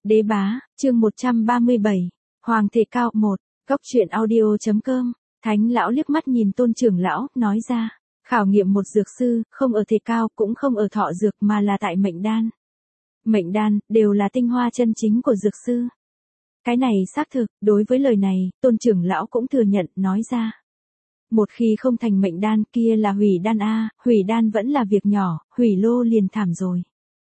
Đế bá, chương 137. Hoàng thể cao 1. Góc truyện audio.com. Thánh lão liếc mắt nhìn Tôn trưởng lão, nói ra. Khảo nghiệm một dược sư, không ở thể cao cũng không ở thọ dược mà là tại mệnh đan. Mệnh đan, đều là tinh hoa chân chính của dược sư. Cái này xác thực, đối với lời này, Tôn trưởng lão cũng thừa nhận, nói ra. Một khi không thành mệnh đan kia là hủy đan a, hủy đan vẫn là việc nhỏ, hủy lô liền thảm rồi.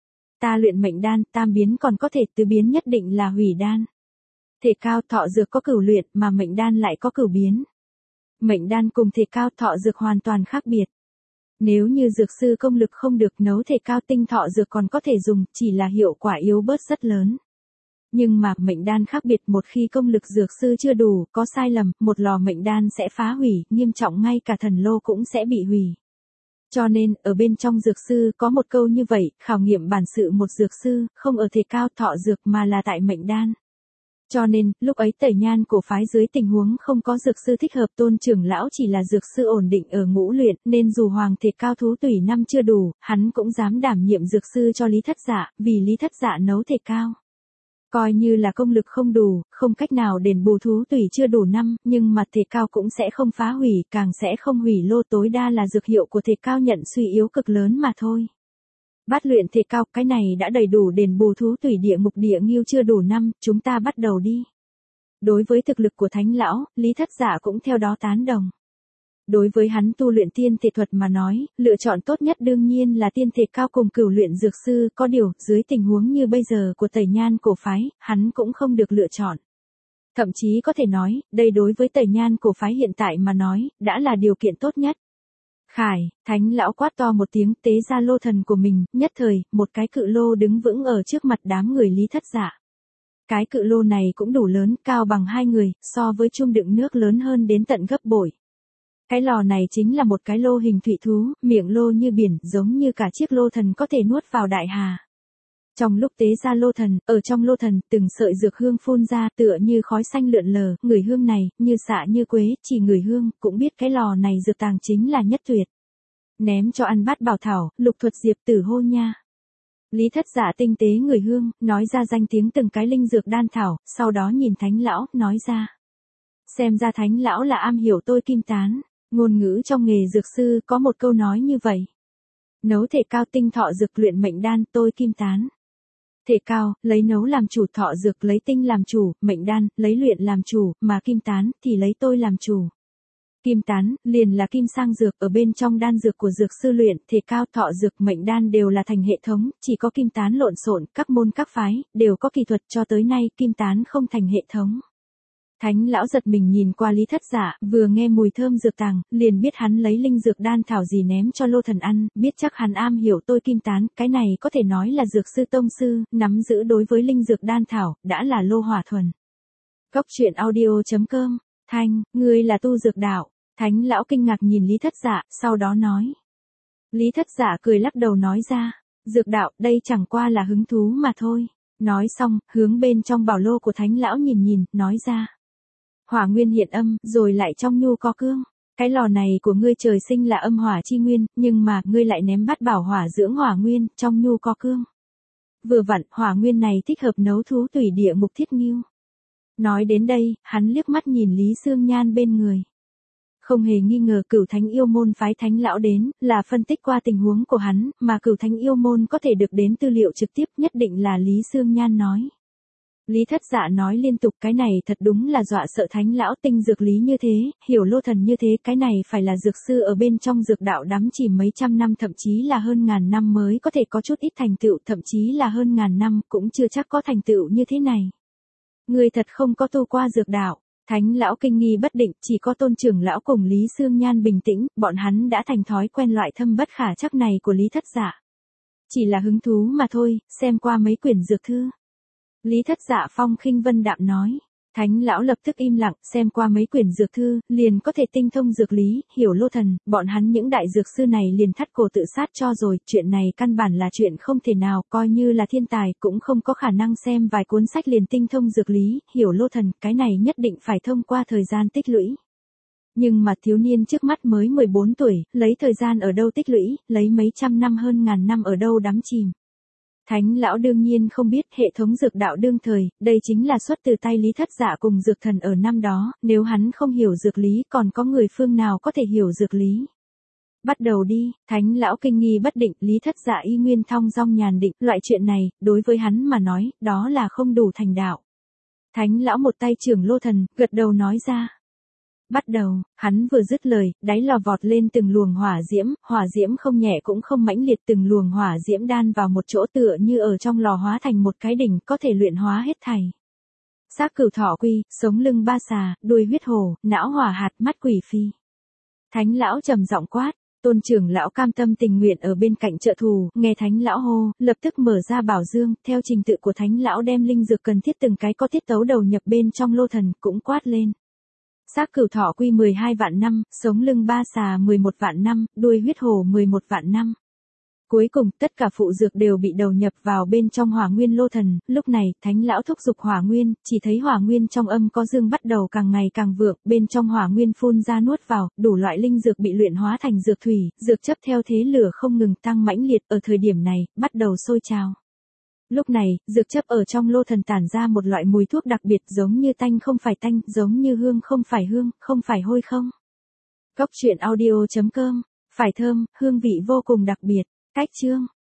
Ta luyện mệnh đan, tam biến còn có thể tứ biến nhất định là hủy đan. Thể cao thọ dược có cửu luyện mà mệnh đan lại có cửu biến. Mệnh đan cùng thể cao thọ dược hoàn toàn khác biệt. Nếu như dược sư công lực không được nấu thể cao tinh thọ dược còn có thể dùng, chỉ là hiệu quả yếu bớt rất lớn. Nhưng mà mệnh đan khác biệt, một khi công lực dược sư chưa đủ, có sai lầm, một lò mệnh đan sẽ phá hủy, nghiêm trọng ngay cả thần lô cũng sẽ bị hủy. Cho nên, ở bên trong dược sư có một câu như vậy, khảo nghiệm bản sự một dược sư, không ở thể cao thọ dược mà là tại mệnh đan. Cho nên, lúc ấy Tẩy Nhan cổ phái dưới tình huống không có dược sư thích hợp, Tôn trưởng lão chỉ là dược sư ổn định ở ngũ luyện, nên dù hoàng thể cao thú tủy năm chưa đủ, hắn cũng dám đảm nhiệm dược sư cho Lý Thất Dạ, vì Lý Thất Dạ nấu thể cao. Coi như là công lực không đủ, không cách nào đền bù thú tủy chưa đủ năm, nhưng mà thể cao cũng sẽ không phá hủy, càng sẽ không hủy lô, tối đa là dược hiệu của thể cao nhận suy yếu cực lớn mà thôi. Bát luyện thể cao, cái này đã đầy đủ đền bù thú tủy địa ngục địa ngưu chưa đủ năm, chúng ta bắt đầu đi. Đối với thực lực của Thánh lão, Lý Thất Dạ cũng theo đó tán đồng. Đối với hắn tu luyện tiên thể thuật mà nói, lựa chọn tốt nhất đương nhiên là tiên thể cao cùng cửu luyện dược sư, có điều, dưới tình huống như bây giờ của Tẩy Nhan cổ phái, hắn cũng không được lựa chọn. Thậm chí có thể nói, đây đối với Tẩy Nhan cổ phái hiện tại mà nói, đã là điều kiện tốt nhất. Khải, Thánh lão quát to một tiếng, tế ra lô thần của mình, nhất thời, một cái cự lô đứng vững ở trước mặt đám người Lý Thất Dạ. Cái cự lô này cũng đủ lớn, cao bằng hai người, so với chum đựng nước lớn hơn đến tận gấp bội. Cái lò này chính là một cái lô hình thủy thú, miệng lô như biển, giống như cả chiếc lô thần có thể nuốt vào đại hà. Trong lúc tế ra lô thần, ở trong lô thần, từng sợi dược hương phun ra tựa như khói xanh lượn lờ, người hương này, như xạ như quế, chỉ người hương, cũng biết cái lò này dược tàng chính là nhất tuyệt. Ném cho ăn bát bảo thảo, lục thuật diệp tử hô nha. Lý Thất Dạ tinh tế người hương, nói ra danh tiếng từng cái linh dược đan thảo, sau đó nhìn Thánh lão, nói ra. Xem ra Thánh lão là am hiểu tôi kim tán. Ngôn ngữ trong nghề dược sư có một câu nói như vậy. Nấu thể cao tinh thọ dược luyện mệnh đan tôi kim tán. Thể cao, lấy nấu làm chủ, thọ dược lấy tinh làm chủ, mệnh đan, lấy luyện làm chủ, mà kim tán thì lấy tôi làm chủ. Kim tán, liền là kim sang dược, ở bên trong đan dược của dược sư luyện, thể cao, thọ dược, mệnh đan đều là thành hệ thống, chỉ có kim tán lộn xộn, các môn các phái, đều có kỳ thuật, cho tới nay, kim tán không thành hệ thống. Thánh lão giật mình nhìn qua Lý Thất Dạ, vừa nghe mùi thơm dược tàng, liền biết hắn lấy linh dược đan thảo gì ném cho lô thần ăn, biết chắc hắn am hiểu tôi kim tán, cái này có thể nói là dược sư tông sư, nắm giữ đối với linh dược đan thảo, đã là lô hỏa thuần. Góc truyện audio.com, Thanh, ngươi là tu dược đạo. Thánh lão kinh ngạc nhìn Lý Thất Dạ, sau đó nói. Lý Thất Dạ cười lắc đầu nói ra, dược đạo, đây chẳng qua là hứng thú mà thôi. Nói xong, hướng bên trong bảo lô của Thánh lão nhìn nhìn, nói ra. Hỏa nguyên hiện âm, rồi lại trong nhu có cương. Cái lò này của ngươi trời sinh là âm hỏa chi nguyên, nhưng mà ngươi lại ném bát bảo hỏa dưỡng hỏa nguyên, trong nhu có cương. Vừa vặn, hỏa nguyên này thích hợp nấu thú tủy địa ngục thiết ngưu. Nói đến đây, hắn liếc mắt nhìn Lý Sương Nhan bên người. Không hề nghi ngờ Cửu Thánh yêu môn phái Thánh lão đến, là phân tích qua tình huống của hắn, mà Cửu Thánh yêu môn có thể được đến tư liệu trực tiếp nhất định là Lý Sương Nhan nói. Lý Thất Dạ nói liên tục, cái này thật đúng là dọa sợ Thánh lão, tinh dược lý như thế, hiểu lô thần như thế, cái này phải là dược sư ở bên trong dược đạo đắm chìm mấy trăm năm, thậm chí là hơn ngàn năm mới có thể có chút ít thành tựu, thậm chí là hơn ngàn năm cũng chưa chắc có thành tựu như thế này. Người thật không có tu qua dược đạo. Thánh lão kinh nghi bất định, chỉ có Tôn trưởng lão cùng Lý Sương Nhan bình tĩnh, bọn hắn đã thành thói quen loại thâm bất khả trắc này của Lý Thất Dạ. Chỉ là hứng thú mà thôi, xem qua mấy quyển dược thư. Lý Thất Dạ phong khinh vân đạm nói. Thánh lão lập tức im lặng, xem qua mấy quyển dược thư, liền có thể tinh thông dược lý, hiểu lô thần, bọn hắn những đại dược sư này liền thắt cổ tự sát cho rồi, chuyện này căn bản là chuyện không thể nào, coi như là thiên tài, cũng không có khả năng xem vài cuốn sách liền tinh thông dược lý, hiểu lô thần, cái này nhất định phải thông qua thời gian tích lũy. Nhưng mà thiếu niên trước mắt mới 14 tuổi, lấy thời gian ở đâu tích lũy, lấy mấy trăm năm hơn ngàn năm ở đâu đắm chìm. Thánh lão đương nhiên không biết hệ thống dược đạo đương thời, đây chính là xuất từ tay Lý Thất Dạ cùng dược thần ở năm đó, nếu hắn không hiểu dược lý còn có người phương nào có thể hiểu dược lý. Bắt đầu đi, thánh lão kinh nghi bất định, Lý Thất Dạ y nguyên thong dong nhàn định, loại chuyện này, đối với hắn mà nói, đó là không đủ thành đạo. Thánh lão một tay trưởng lô thần, gật đầu nói ra. Bắt đầu, hắn vừa dứt lời, đáy lò vọt lên từng luồng hỏa diễm không nhẹ cũng không mãnh liệt, từng luồng hỏa diễm đan vào một chỗ tựa như ở trong lò hóa thành một cái đỉnh, có thể luyện hóa hết thảy. Xác cửu thỏ quy, sống lưng ba xà, đuôi huyết hổ, não hỏa hạt, mắt quỷ phi. Thánh lão trầm giọng quát, Tôn trưởng lão cam tâm tình nguyện ở bên cạnh trợ thù, nghe thánh lão hô, lập tức mở ra bảo dương, theo trình tự của thánh lão đem linh dược cần thiết từng cái có tiết tấu đầu nhập bên trong lô thần, cũng quát lên. Xác cửu thỏ quy 12 vạn năm, sống lưng ba xà 11 vạn năm, đuôi huyết hổ 11 vạn năm. Cuối cùng, tất cả phụ dược đều bị đầu nhập vào bên trong hỏa nguyên lô thần, lúc này, thánh lão thúc giục hỏa nguyên, chỉ thấy hỏa nguyên trong âm có dương bắt đầu càng ngày càng vượng, bên trong hỏa nguyên phun ra nuốt vào, đủ loại linh dược bị luyện hóa thành dược thủy, dược chấp theo thế lửa không ngừng tăng mãnh liệt, ở thời điểm này, bắt đầu sôi trào. Lúc này, dược chấp ở trong lô thần tản ra một loại mùi thuốc đặc biệt, giống như tanh không phải tanh, giống như hương không phải hôi không. Góc truyện audio.com, phải thơm, hương vị vô cùng đặc biệt. Cách chương